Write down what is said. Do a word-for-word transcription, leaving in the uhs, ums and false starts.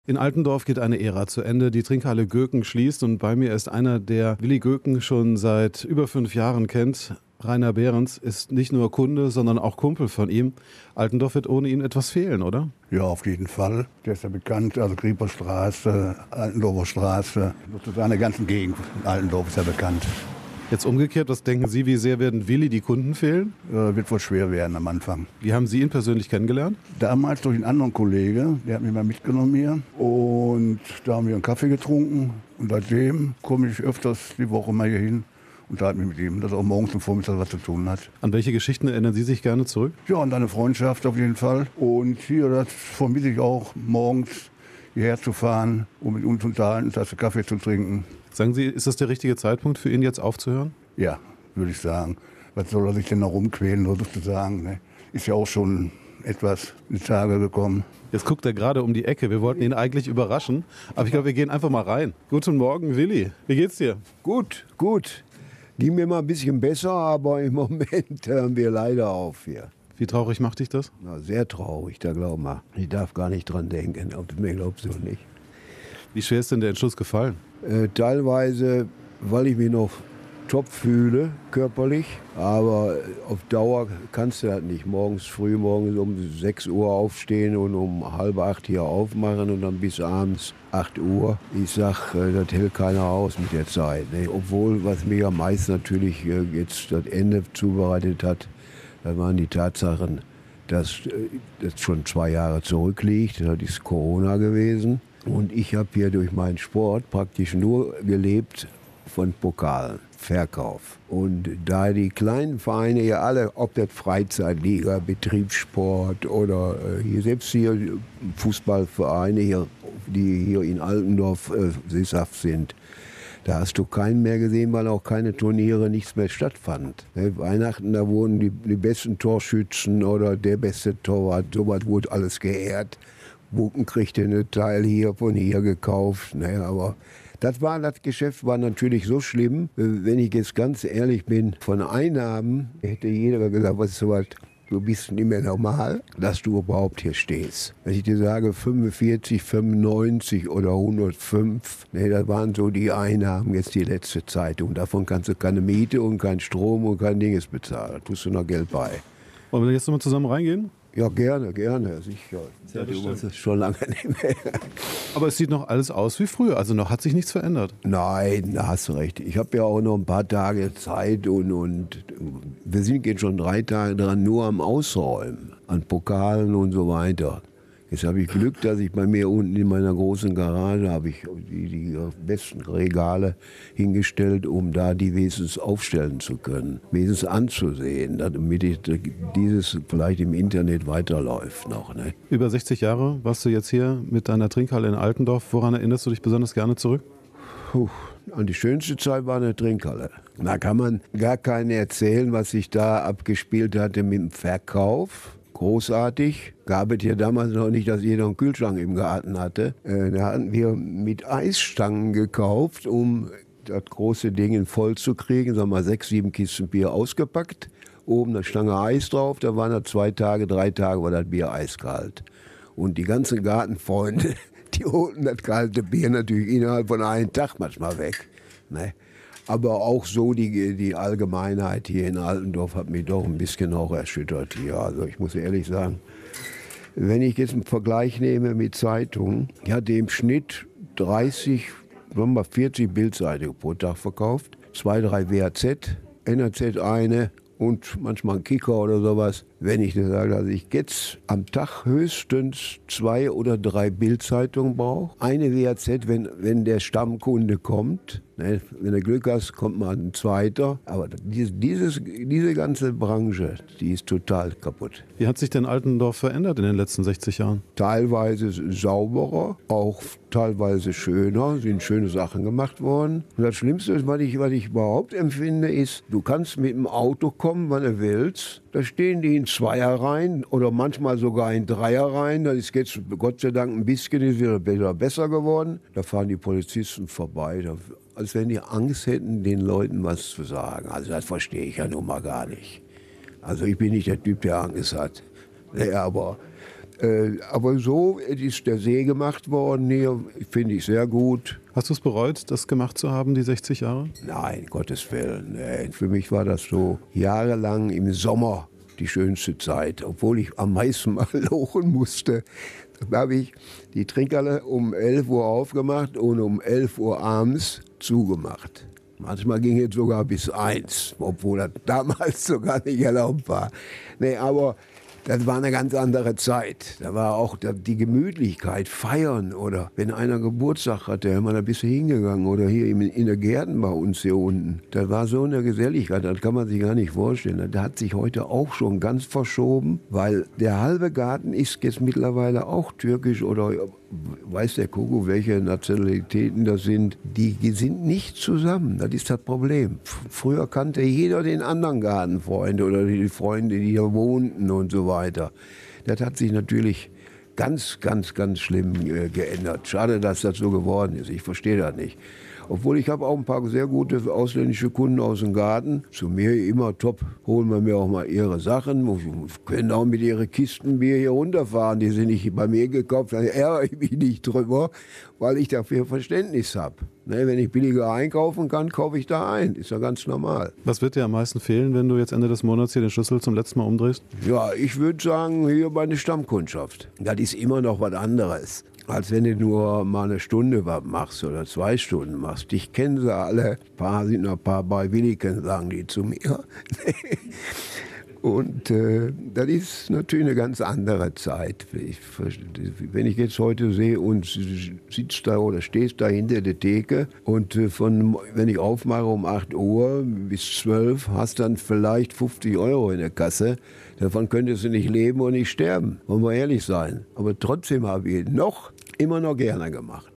In Altendorf geht eine Ära zu Ende. Die Trinkhalle Göken schließt und bei mir ist einer, der Willi Göken schon seit über fünf Jahren kennt. Rainer Behrens ist nicht nur Kunde, sondern auch Kumpel von ihm. Altendorf wird ohne ihn etwas fehlen, oder? Ja, auf jeden Fall. Der ist ja bekannt, also Grieperstraße, Altendorfer Straße, sozusagen der ganzen Gegend. Altendorf ist ja bekannt. Jetzt umgekehrt, was denken Sie, wie sehr werden Willi die Kunden fehlen? Äh, wird wohl schwer werden am Anfang. Wie haben Sie ihn persönlich kennengelernt? Damals durch einen anderen Kollegen, der hat mich mal mitgenommen hier. Und da haben wir einen Kaffee getrunken. Und seitdem komme ich öfters die Woche mal hier hin und halte mich mit ihm, dass er auch morgens und vormittags was zu tun hat. An welche Geschichten erinnern Sie sich gerne zurück? Ja, an deine Freundschaft auf jeden Fall. Und hier, das vermisse ich auch, morgens hierher zu fahren, um mit uns zu unterhalten, eine Tasse Kaffee zu trinken. Sagen Sie, ist das der richtige Zeitpunkt für ihn jetzt aufzuhören? Ja, würde ich sagen. Was soll er sich denn noch rumquälen, sozusagen? Ne? Ist ja auch schon etwas in die Tage gekommen. Jetzt guckt er gerade um die Ecke. Wir wollten ihn eigentlich überraschen. Aber ich glaube, wir gehen einfach mal rein. Guten Morgen, Willi. Wie geht's dir? Gut, gut. Ging mir mal ein bisschen besser, aber im Moment hören wir leider auf hier. Wie traurig macht dich das? Na, sehr traurig, da glaub mal. Ich darf gar nicht dran denken, ob du mir glaubst oder nicht. Wie schwer ist denn der Entschluss gefallen? Äh, teilweise, weil ich mich noch top fühle, körperlich. Aber auf Dauer kannst du das nicht. Morgens früh, morgens um sechs Uhr aufstehen und um halb acht hier aufmachen und dann bis abends acht Uhr. Ich sag, äh, das hält keiner aus mit der Zeit. Ne? Obwohl, was mich am meisten natürlich äh, jetzt das Ende zubereitet hat, das waren die Tatsachen, dass äh, das schon zwei Jahre zurückliegt. Das ist Corona gewesen. Und ich habe hier durch meinen Sport praktisch nur gelebt von Pokalen, Verkauf. Und da die kleinen Vereine ja alle, ob das Freizeitliga, Betriebssport oder äh, hier selbst hier Fußballvereine, hier, die hier in Altendorf äh, sesshaft sind, da hast du keinen mehr gesehen, weil auch keine Turniere, nichts mehr stattfand. Ne, Weihnachten, da wurden die, die besten Torschützen oder der beste Torwart, sowas wurde alles geehrt. Buchen kriegte einen Teil hier von hier gekauft. Ne, aber das, war, das Geschäft war natürlich so schlimm, wenn ich jetzt ganz ehrlich bin, von Einnahmen hätte jeder gesagt, was ist sowas, du bist nicht mehr normal, dass du überhaupt hier stehst. Wenn ich dir sage fünfundvierzig, fünfundneunzig oder hundertfünf, ne, das waren so die Einnahmen jetzt die letzte Zeit. Und davon kannst du keine Miete und kein Strom und kein Dinges bezahlen. Da tust du noch Geld bei. Wollen wir jetzt nochmal zusammen reingehen? Ja, gerne, gerne, sicher. Ja, das das ist schon lange nicht mehr. Aber es sieht noch alles aus wie früher, also noch hat sich nichts verändert. Nein, da hast du recht. Ich habe ja auch noch ein paar Tage Zeit und, und wir sind jetzt schon drei Tage dran, nur am Ausräumen, an Pokalen und so weiter. Jetzt habe ich Glück, dass ich bei mir unten in meiner großen Garage habe ich die, die besten Regale hingestellt, um da die wenigstens aufstellen zu können, wenigstens anzusehen, damit ich dieses vielleicht im Internet weiterläuft noch. Ne? Über sechzig Jahre warst du jetzt hier mit deiner Trinkhalle in Altendorf. Woran erinnerst du dich besonders gerne zurück? Puh, an die schönste Zeit war eine Trinkhalle. Da kann man gar keinen erzählen, was sich da abgespielt hatte mit dem Verkauf. Großartig. Gab es ja damals noch nicht, dass jeder einen Kühlschrank im Garten hatte. Äh, da hatten wir mit Eisstangen gekauft, um das große Ding voll zu kriegen. Sagen wir mal sechs, sieben Kisten Bier ausgepackt. Oben eine Stange Eis drauf. Da waren da zwei Tage, drei Tage war das Bier eiskalt. Und die ganzen Gartenfreunde, die holten das kalte Bier natürlich innerhalb von einem Tag manchmal weg. Ne? Aber auch so die, die Allgemeinheit hier in Altendorf hat mich doch ein bisschen auch erschüttert hier. Also ich muss ehrlich sagen, wenn ich jetzt einen Vergleich nehme mit Zeitungen, ich hatte im Schnitt dreißig, sagen wir vierzig Bildzeitungen pro Tag verkauft, zwei, drei W H Z, N R Z eine und manchmal ein Kicker oder sowas. Wenn ich das sage, dass ich jetzt am Tag höchstens zwei oder drei Bildzeitungen brauche, eine W H Z, wenn, wenn der Stammkunde kommt, ne, wenn du Glück hast, kommt mal ein zweiter. Aber dieses, dieses, diese ganze Branche, die ist total kaputt. Wie hat sich denn Altendorf verändert in den letzten sechzig Jahren? Teilweise sauberer, auch teilweise schöner, sind schöne Sachen gemacht worden. Und das Schlimmste, was ich, was ich überhaupt empfinde, ist, du kannst mit dem Auto kommen, wann du willst. Da stehen die in Zweierreihen oder manchmal sogar in Dreierreihen. Das ist jetzt Gott sei Dank ein bisschen ist wieder besser geworden. Da fahren die Polizisten vorbei, da, als wenn die Angst hätten, den Leuten was zu sagen. Also das verstehe ich ja nun mal gar nicht. Also ich bin nicht der Typ, der Angst hat. Ja, aber Äh, aber so ist der See gemacht worden hier, finde ich sehr gut. Hast du es bereut, das gemacht zu haben, die sechzig Jahre? Nein, Gottes Willen. Nee. Für mich war das so jahrelang im Sommer die schönste Zeit, obwohl ich am meisten mal lochen musste. Da habe ich die Trinkhalle um elf Uhr aufgemacht und um elf Uhr abends zugemacht. Manchmal ging es sogar bis eins, obwohl das damals sogar nicht erlaubt war. Nee, aber das war eine ganz andere Zeit. Da war auch die Gemütlichkeit, feiern oder wenn einer Geburtstag hatte, ist man da ein bisschen hingegangen oder hier in der Gärten bei uns hier unten. Da war so eine Geselligkeit, das kann man sich gar nicht vorstellen. Das hat sich heute auch schon ganz verschoben, weil der halbe Garten ist jetzt mittlerweile auch türkisch oder weiß der Kuckuck, welche Nationalitäten das sind. Die sind nicht zusammen, das ist das Problem. Früher kannte jeder den anderen Gartenfreund oder die Freunde, die hier wohnten und so weiter. Das hat sich natürlich ganz, ganz, ganz schlimm äh, geändert. Schade, dass das so geworden ist. Ich verstehe das nicht. Obwohl ich habe auch ein paar sehr gute ausländische Kunden aus dem Garten. Zu mir immer top, holen wir mir auch mal ihre Sachen. Wir können auch mit ihren Kisten Bier hier runterfahren. Die sind nicht bei mir gekauft. Da ärgere ich mich nicht drüber, weil ich dafür Verständnis habe. Ne, wenn ich billiger einkaufen kann, kaufe ich da ein. Ist ja ganz normal. Was wird dir am meisten fehlen, wenn du jetzt Ende des Monats hier den Schlüssel zum letzten Mal umdrehst? Ja, ich würde sagen, hier meine Stammkundschaft. Das ist immer noch was anderes, als wenn du nur mal eine Stunde was machst oder zwei Stunden machst. Dich kennen sie alle. Ein paar sind noch ein paar bei Williken, sagen die zu mir. Und äh, das ist natürlich eine ganz andere Zeit. Ich, wenn ich jetzt heute sehe und sitzt da oder stehst da hinter der Theke und äh, von, wenn ich aufmache um acht Uhr bis zwölf, hast dann vielleicht fünfzig Euro in der Kasse. Davon könntest du nicht leben und nicht sterben, wollen wir ehrlich sein. Aber trotzdem habe ich noch immer noch gerne gemacht.